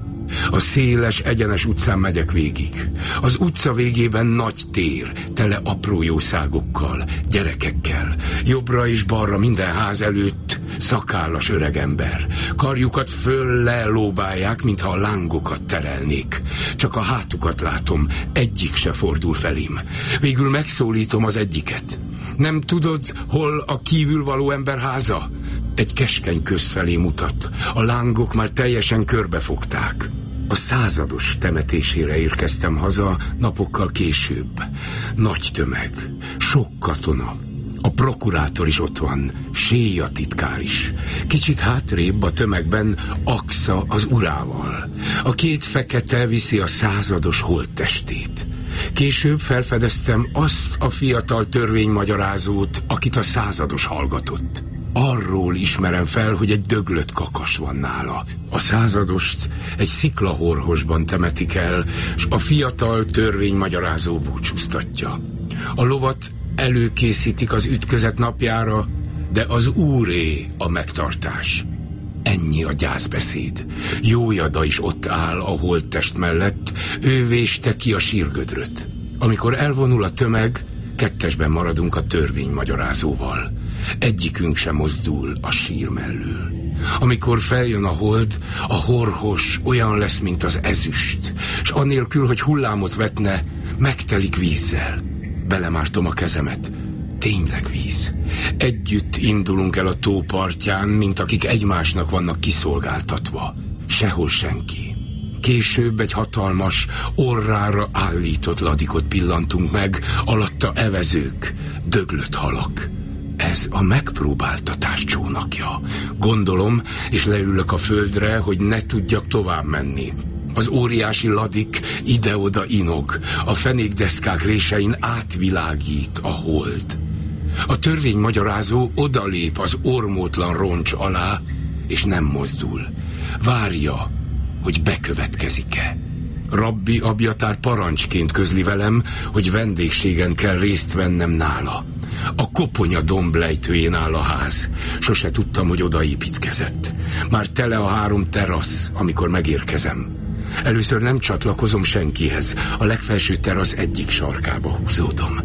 A széles, egyenes utcán megyek végig. Az utca végében nagy tér, tele apró jószágokkal, gyerekekkel. Jobbra és balra minden ház előtt szakállas öregember. Karjukat föl-le lóbálják, mintha a lángokat terelnék. Csak a hátukat látom, egyik se fordul felém. Végül megszólítom az egyiket. Nem tudod, hol a kívülvaló ember háza? Egy keskeny köz felé mutat. A lángok már teljesen körbefogták. A százados temetésére érkeztem haza napokkal később. Nagy tömeg, sok katona. A prokurátor is ott van, Séja titkár is. Kicsit hátrébb a tömegben Aksa az urával. A két fekete viszi a százados holttestét. Később felfedeztem azt a fiatal törvénymagyarázót, akit a százados hallgatott. Arról ismerem fel, hogy egy döglött kakas van nála. A századost egy sziklahorhosban temetik el, s a fiatal törvénymagyarázó búcsúztatja. A lovat előkészítik az ütközet napjára, de az úré a megtartás. Ennyi a gyászbeszéd. Jójada is ott áll a holttest mellett, ő véste ki a sírgödröt. Amikor elvonul a tömeg, kettesben maradunk a törvénymagyarázóval. Egyikünk sem mozdul a sír mellől. Amikor feljön a hold, a horhos olyan lesz, mint az ezüst, s anélkül, hogy hullámot vetne, megtelik vízzel. Belemártom a kezemet. Tényleg víz. Együtt indulunk el a tó partján, mint akik egymásnak vannak kiszolgáltatva. Sehol senki. Később egy hatalmas, orrára állított ladikot pillantunk meg, alatta evezők, döglött halak. Ez a megpróbáltatás csónakja. Gondolom, és leülök a földre, hogy ne tudjak tovább menni. Az óriási ladik ide-oda inog, a fenékdeszkák résein átvilágít a hold. A törvénymagyarázó odalép az ormótlan roncs alá, és nem mozdul. Várja, hogy bekövetkezik-e. Rabbi Abjatár parancsként közli velem, hogy vendégségen kell részt vennem nála. A koponya domblejtőjén áll a ház. Sose tudtam, hogy odaépítkezett. Már tele a három terasz, amikor megérkezem. Először nem csatlakozom senkihez. A legfelső terasz egyik sarkába húzódom.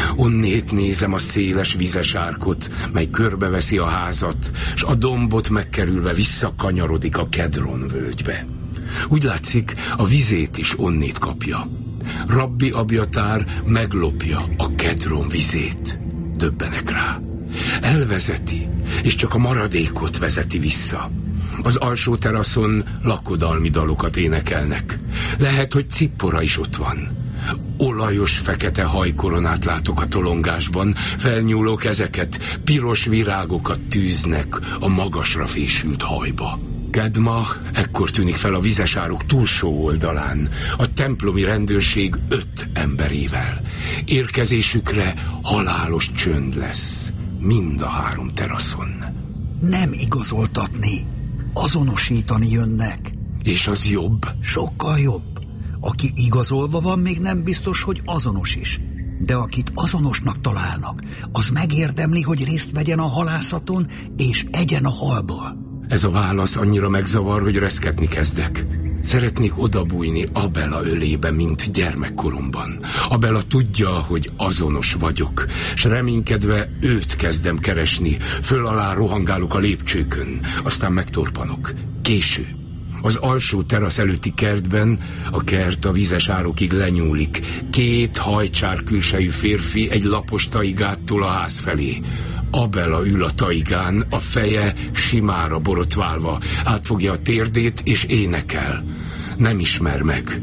Onnét nézem a széles vizes árkot, mely körbeveszi a házat, s a dombot megkerülve visszakanyarodik a Kedron völgybe. Úgy látszik, a vizét is onnét kapja. Rabbi Abjatár meglopja a Kedron vizét. Döbbenek rá. Elvezeti, és csak a maradékot vezeti vissza. Az alsó teraszon lakodalmi dalokat énekelnek. Lehet, hogy Cippora is ott van. Olajos fekete hajkoronát látok a tolongásban, felnyúló kezeket, piros virágokat tűznek a magasra fésült hajba. Kedma ekkor tűnik fel a vizesárok túlsó oldalán, a templomi rendőrség öt emberével. Érkezésükre halálos csönd lesz, mind a három teraszon. Nem igazoltatni, azonosítani jönnek. És az jobb? Sokkal jobb. Aki igazolva van, még nem biztos, hogy azonos is. De akit azonosnak találnak, az megérdemli, hogy részt vegyen a halászaton, és egyen a halból. Ez a válasz annyira megzavar, hogy reszketni kezdek. Szeretnék odabújni Abela ölébe, mint gyermekkoromban. Abela tudja, hogy azonos vagyok, s reménykedve őt kezdem keresni. Föl alá rohangálok a lépcsőkön, aztán megtorpanok. Késő. Az alsó terasz előtti kertben a kert a vizes árokig lenyúlik. Két hajcsár külsejű férfi egy lapos taigától a ház felé. Abela ül a taigán, a feje simára borotválva, átfogja a térdét és énekel. Nem ismer meg.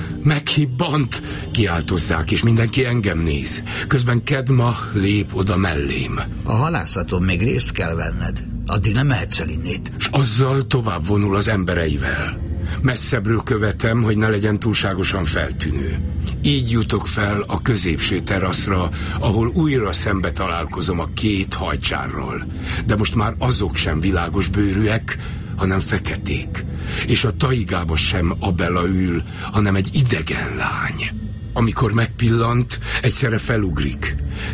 Meghibbant, kiáltozzák, és mindenki engem néz. Közben Kedma lép oda mellém. A halászaton még részt kell venned. Addig nem mehetsz el innét. És azzal tovább vonul az embereivel. Messzebbről követem, hogy ne legyen túlságosan feltűnő. Így jutok fel a középső teraszra, ahol újra szembe találkozom a két hajcsárral. De most már azok sem világos bőrűek, hanem feketék. És a taigába sem Abela ül, hanem egy idegen lány. Amikor megpillant, egyszerre felugrik.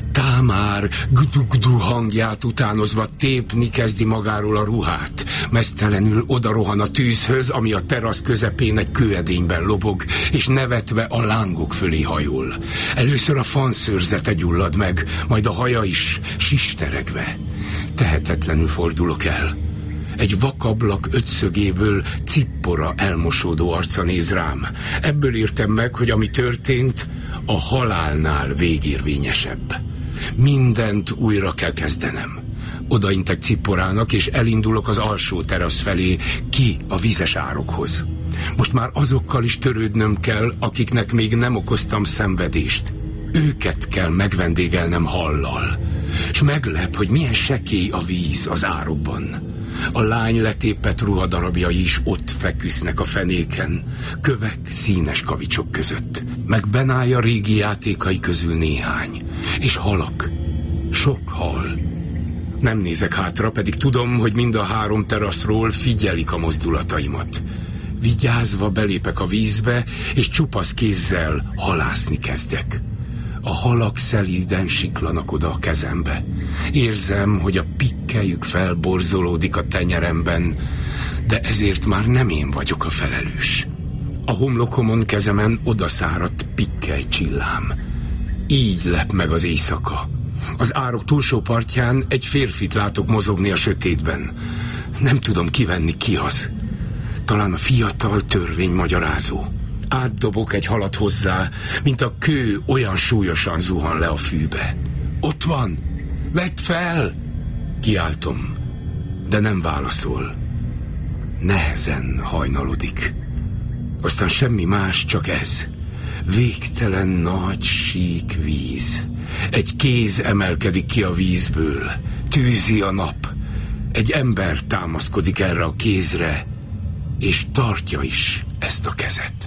Támár gdu-gdu hangját utánozva tépni kezdi magáról a ruhát. Meztelenül odarohan a tűzhöz, ami a terasz közepén egy kőedényben lobog, és nevetve a lángok fölé hajol. Először a fanszőrzete gyullad meg, majd a haja is, sisteregve. Tehetetlenül fordulok el. Egy vakablak ötszögéből cippora elmosódó arca néz rám. Ebből értem meg, hogy ami történt, a halálnál végérvényesebb. Mindent újra kell kezdenem. Odaintek cipporának, és elindulok az alsó terasz felé, ki a vizes árokhoz. Most már azokkal is törődnöm kell, akiknek még nem okoztam szenvedést. Őket kell megvendégelnem hallal. S meglep, hogy milyen sekély a víz az árokban. A lány letépett ruhadarabjai is ott feküsznek a fenéken, kövek színes kavicsok között. Meg Benája régi játékai közül néhány. És halak. Sok hal. Nem nézek hátra, pedig tudom, hogy mind a három teraszról figyelik a mozdulataimat. Vigyázva belépek a vízbe, és csupasz kézzel halászni kezdek. A halak szelíden siklanak oda a kezembe. Érzem, hogy a pikkelyük felborzolódik a tenyeremben, de ezért már nem én vagyok a felelős. A homlokomon kezemen odaszáradt pikkely csillám. Így lep meg az éjszaka. Az árok túlsó partján egy férfit látok mozogni a sötétben. Nem tudom kivenni, ki az. Talán a fiatal törvénymagyarázó. Átdobok egy halat hozzá, mint a kő olyan súlyosan zuhan le a fűbe. Ott van! Vedd fel! Kiáltom, de nem válaszol. Nehezen hajnalodik. Aztán semmi más, csak ez. Végtelen nagy, sík víz. Egy kéz emelkedik ki a vízből. Tűzi a nap. Egy ember támaszkodik erre a kézre, és tartja is ezt a kezet.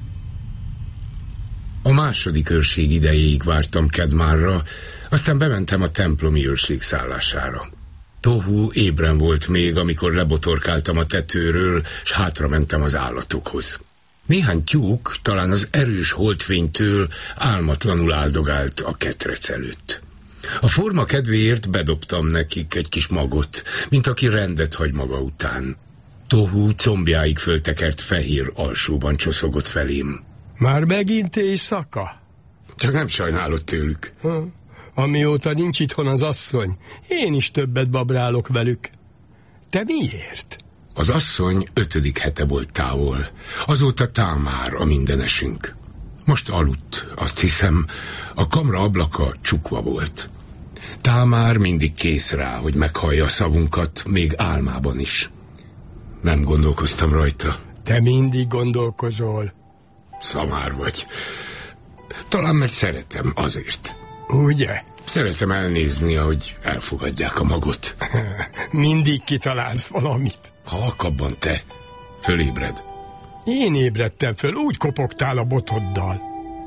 A második őrség idejéig vártam Kedmárra, aztán bementem a templomi őrség szállására. Tohu ébren volt még, amikor lebotorkáltam a tetőről, s hátra mentem az állatokhoz. Néhány tyúk, talán az erős holdfénytől álmatlanul áldogált a ketrec előtt. A forma kedvéért bedobtam nekik egy kis magot, mint aki rendet hagy maga után. Tohu combjáig föltekert fehér alsóban csoszogott felém. Már megint éjszaka? Csak nem sajnálod tőlük. Ha, amióta nincs itthon az asszony, én is többet babrálok velük. Te miért? Az asszony ötödik hete volt távol. Azóta Támár a mindenesünk. Most aludt, azt hiszem, a kamra ablaka csukva volt. Támár mindig kész rá, hogy meghallja a szavunkat, még álmában is. Nem gondolkoztam rajta. Te mindig gondolkozol. Szamár vagy. Talán mert szeretem azért. Ugye? Szeretem elnézni, ahogy elfogadják a magot. Mindig kitalálsz valamit. Halk abban te. Fölébred. Én ébredtem föl, úgy kopogtál a botoddal.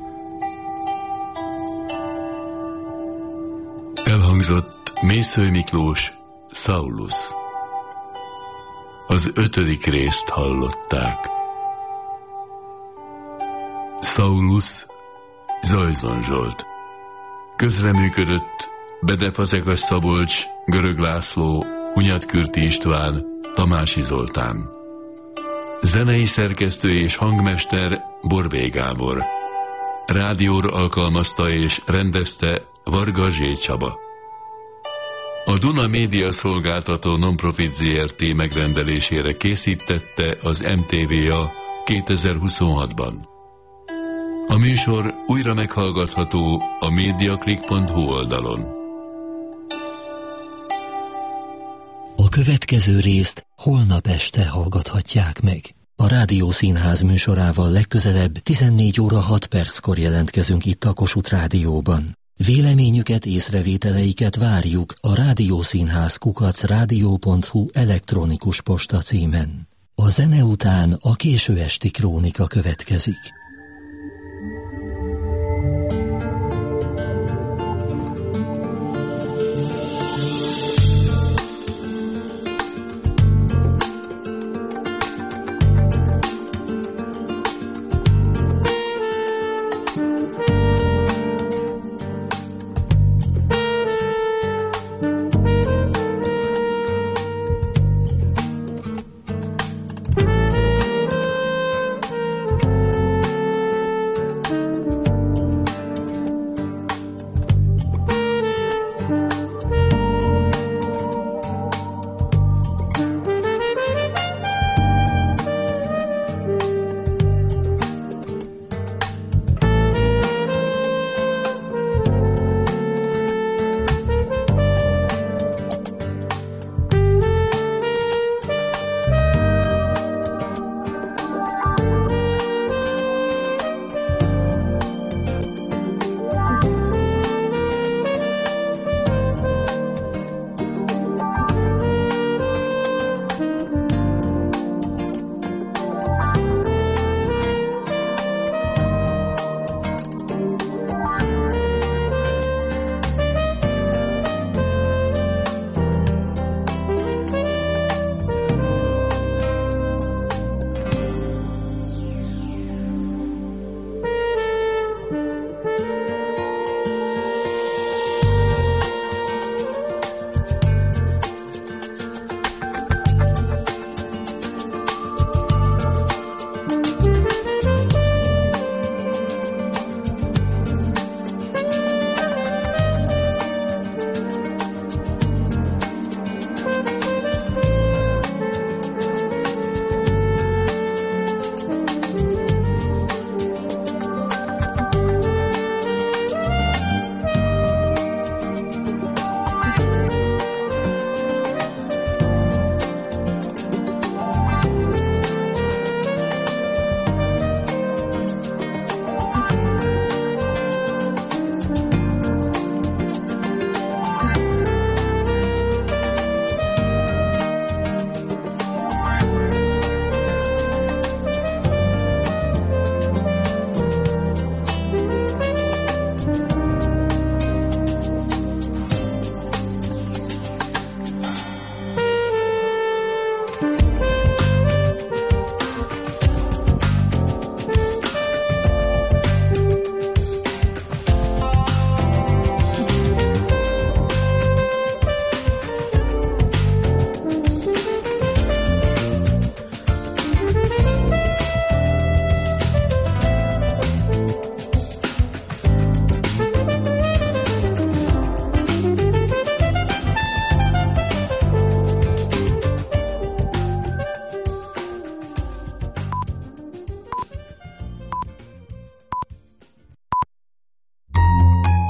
Elhangzott Mészöly Miklós, Saulus. Az ötödik részt hallották. Saulus, Zajzon Zsolt. Közreműködött Bede Fazekas Szabolcs, Görög László, Hunyatkürti István, Tamási Zoltán. Zenei szerkesztő és hangmester Borbély Gábor. Rádióra alkalmazta és rendezte Varga Zsé Csaba. A Duna Média Szolgáltató Nonprofit zé er té megrendelésére készítette az em té vé á kétezer-huszonhatban. A műsor újra meghallgatható a mediaclick pont hu oldalon. A következő részt holnap este hallgathatják meg. A Rádiószínház műsorával legközelebb tizennégy óra hat perckor jelentkezünk itt a Kossuth Rádióban. Véleményüket, észrevételeiket várjuk a rádiószínház kukac rádió pont hu elektronikus posta címen. A zene után a késő esti krónika következik.